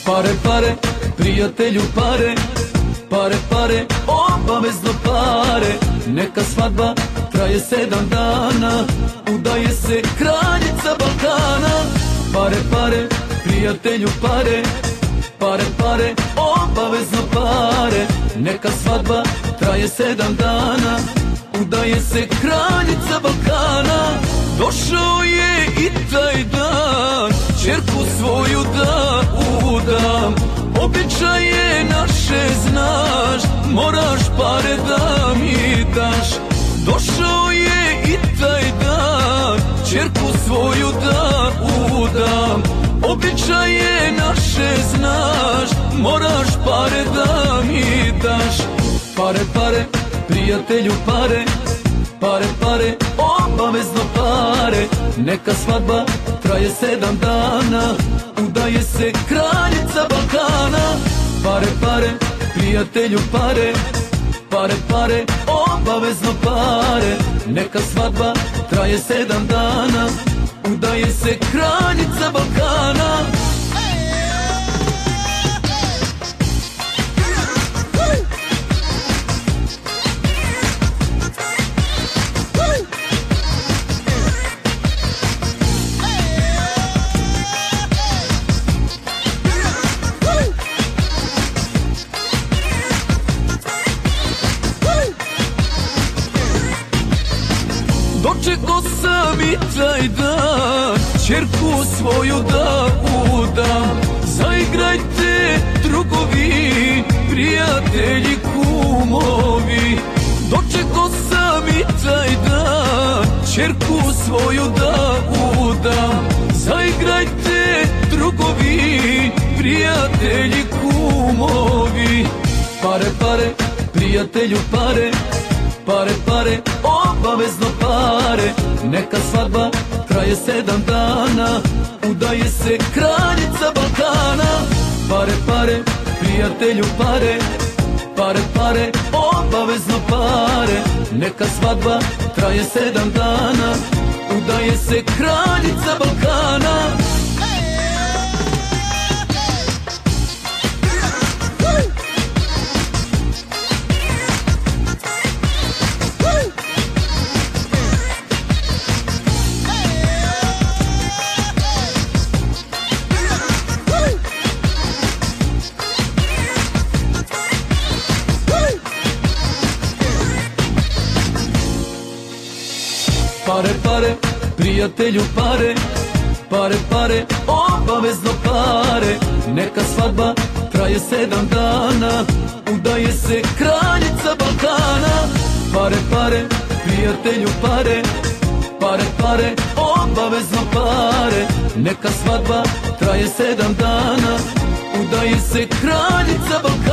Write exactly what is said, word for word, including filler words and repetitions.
Pare, pare, prijatelju pare, pare, pare, obavezno pare. Neka svadba traje sedam dana, udaje se kraljica Balkana. Pare, pare, prijatelju pare, pare, pare, obavezno pare. Neka svadba traje sedam dana, udaje se kraljica Balkana. Došao je i taj dan, ćerku svoju da udam. Običaje naše znaš, moraš pare da mi daš. Došao je i taj dan, ćerku svoju da udam. Običaje naše znaš, moraš pare da mi daš. Pare, pare, prijatelju pare, pare, pare, obavezno pare. Neka svadba traje sedam dana, udaje se kraljica Balkana. Pare, pare, prijatelju pare, pare, pare, obavezno pare. Neka svadba traje sedam dana, udaje se kraljica Balkana. Dočekao sam i taj dan, ćerku svoju da udam. Zaigrajte drugovi, prijatelji, kumovi. Dočekao sam i taj dan, ćerku svoju da udam. Zaigrajte drugovi, prijatelji, kumovi. Pare, pare, prijatelju pare, pare, pare, obavezno pare. Neka svadba traje sedam dana, udaje se kraljica Balkana. Pare, pare, prijatelju pare, pare, pare, obavezno pare. Neka svadba traje sedam dana, udaje se kraljica Balkana. Pare, pare, prijatelju pare, pare, pare, obavezno pare. Neka svadba traje sedam dana, udaje se kraljica Balkana. Pare, pare, prijatelju pare, pare, pare, obavezno pare. Neka svadba traje sedam dana, udaje se kraljica Balkana.